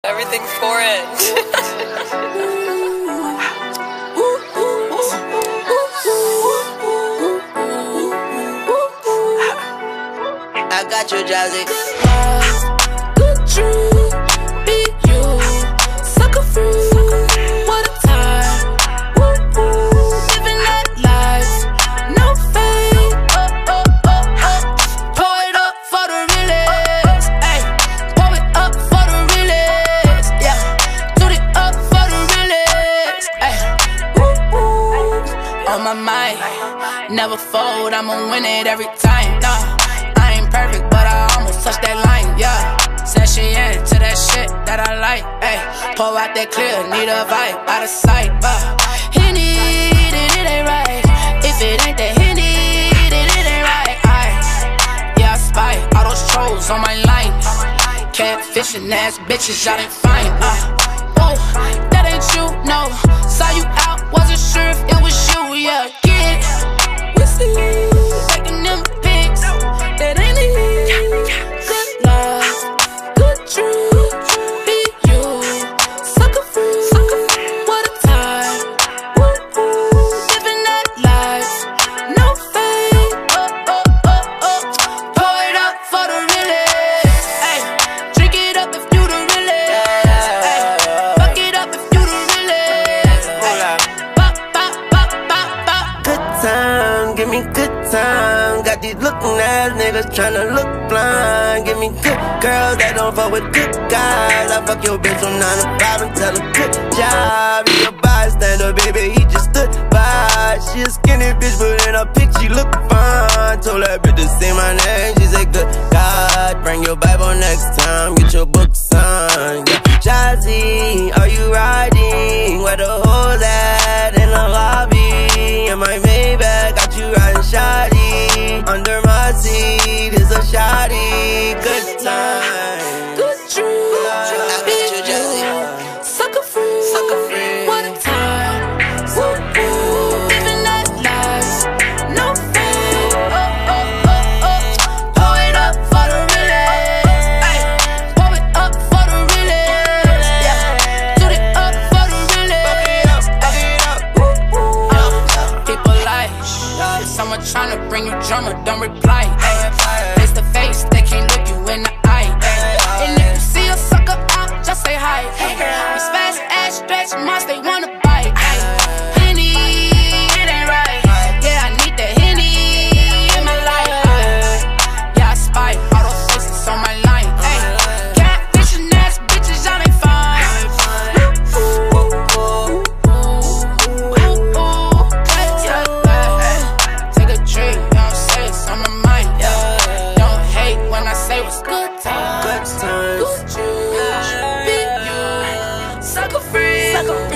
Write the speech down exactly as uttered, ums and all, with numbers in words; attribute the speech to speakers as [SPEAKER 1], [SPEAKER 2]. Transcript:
[SPEAKER 1] Everything for it.
[SPEAKER 2] I got you, Jazzy.
[SPEAKER 3] Good dream, be you. Sucker free, what a time. Woo woo, living that life, no fame. Oh oh oh oh, pour it up for the realest. Ay, pour it up for the realest. Yeah, do it up for the realest. Ay, woo woo, on my mind, never fold. I'ma win it every time. Nah. Perfect, but I almost touched that line, yeah. Said she into that shit that I like, ayy. Pour out that clear, need a vibe, out of sight, but he need it, it ain't right. If it ain't that he need it, it ain't right. Aye. Yeah, I spy all those trolls on my line. Catfishing ass bitches, y'all ain't fine, uh. Oh, that ain't you, no. Saw you out, wasn't sure if it was you, yeah. Get we see you taking them pics. That ain't it. Good love, good dream, be you. Sucker free, what a time. Woo woo, living that life, no fame. Oh oh oh oh, pour it up for the realest. Ay, drink it up if you the realest. Ay, fuck it up if you the realest. Ay, bop bop bop bop bop.
[SPEAKER 2] Good time, give me good time. Got these looking ass niggas tryna look blind. Give me good girls that don't fuck with good guys. I fuck your bitch from nine to five and tell her good job. He a bystander, baby, he just stood by. She a skinny bitch, but in her pic she look fine. Told that bitch to say my name, she said good God. Bring your Bible next time, get your book signed. Yeah. Jazzy, are you riding? Where the hoes at in the lobby? In my Maybach, got you riding shoddy. Under my seat is a shoddy. Good time.
[SPEAKER 3] Good dream,
[SPEAKER 2] I got you, Jazzy.
[SPEAKER 3] sucker free,
[SPEAKER 2] Sucker free.
[SPEAKER 3] what a time. Woo woo, living that life, no fame. Oh oh oh oh, pour it up for the realest. Ay, pour it up for the realest. Yeah, do it up for the realest. Ay, woo woo. Uh, people like, if someone tryna bring you drama, don't reply. Ay, face to face, they can't look you in the eye. Ay, and if you see a sucker out, just say hi. Ay, these fast ass stretch marks, they wanna bite. Ay, Henny, it ain't right. Yeah, I need that Henny in my life. Ay, yeah, I spy all those faces on my line. Ay, catfishing ass bitches, y'all ain't fine. Ooh, ooh, ooh, ooh, ooh, ooh. Yeah, yeah, ay, take a drink, you don't say it's on my mind. Yeah, don't hate when I say what's good time.
[SPEAKER 2] Good times.
[SPEAKER 3] Good dreams, be you. Sucker free, sucker free.